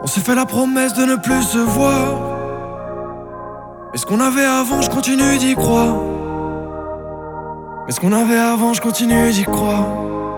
On s'est fait la promesse de ne plus se voir. Mais ce qu'on avait avant, je continue d'y croire. Mais ce qu'on avait avant, je continue d'y croire.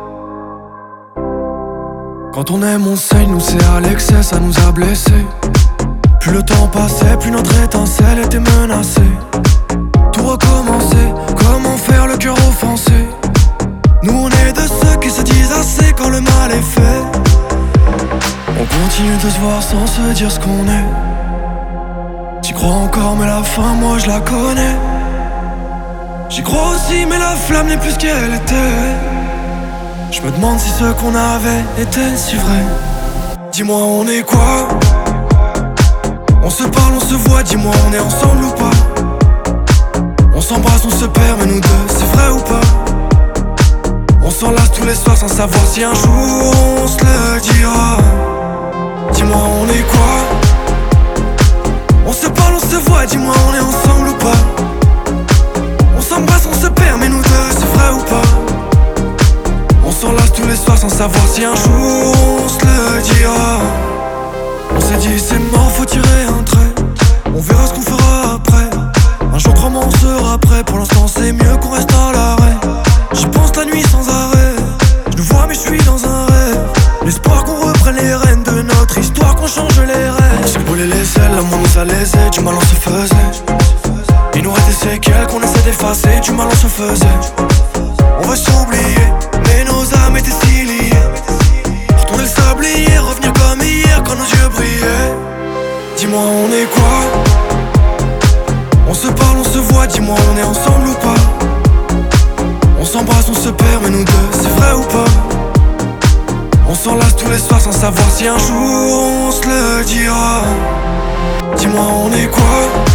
Quand on aime, on saigne, nous c'est à l'excès, ça nous a blessés. Plus le temps passait, plus notre étincelle était menacée. Tout recommencer, comment faire le cœur offensé. Nous on est de ceux qui se disent assez quand le mal est fait. On continue de se voir sans se dire ce qu'on est. J'y crois encore mais la fin moi je la connais. J'y crois aussi mais la flamme n'est plus ce qu'elle était. Je me demande si ce qu'on avait était si vrai. Dis-moi on est quoi? On se parle, on se voit, dis-moi on est ensemble ou pas? On s'embrasse, on se perd mais nous deux c'est vrai ou pas? On s'enlace tous les soirs sans savoir si un jour on se le dira. Dis-moi on est quoi? On se parle, on se voit, dis-moi on est ensemble ou pas? On s'embrasse, on se perd mais nous deux c'est vrai ou pas? On s'enlace tous les soirs sans savoir si un jour on se le dira. On s'est dit c'est mort, faut tirer un trait. On verra ce qu'on fera après. Un jour autrement on sera prêt. Pour l'instant c'est mieux qu'on reste à l'arrêt. J'y pense la nuit sans arrêt. Je nous vois mais je suis dans un rêve. L'espoir qu'on reprenne les rênes de notre histoire, qu'on change les rênes. On s'est brûlé les ailes, l'amour nous a lésés. Du mal on se faisait. Il nous reste des séquelles qu'on essaie d'effacer. Du mal on se faisait. On veut s'oublier, mais nos âmes étaient si liées. Retourner le sablier, revenir comme hier quand nos yeux brillaient. Dis-moi on est quoi? On se parle, on se voit, dis-moi on est ensemble ou pas? On s'embrasse, on se perd mais nous deux c'est vrai ou pas? On s'enlace tous les soirs sans savoir si un jour on se le dira. Dis-moi on est quoi?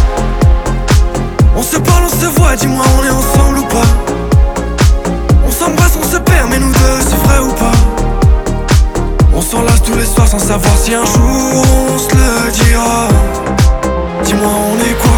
On se parle, on se voit, dis-moi on est ensemble ou pas? On s'embrasse, on se perd mais nous deux c'est vrai ou pas? On s'enlace tous les soirs sans savoir si un jour on se le dira. Dis-moi on est quoi?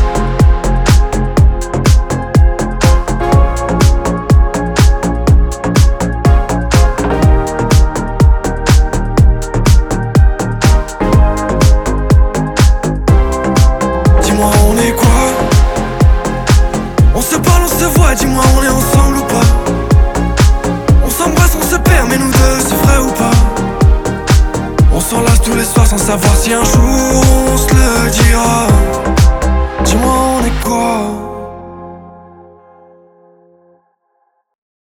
Dis-moi on est quoi? On se parle, on se voit, dis-moi on est ensemble ou pas? On s'embrasse, on se perd mais nous deux c'est vrai ou pas? On s'enlace tous les soirs sans savoir si un jour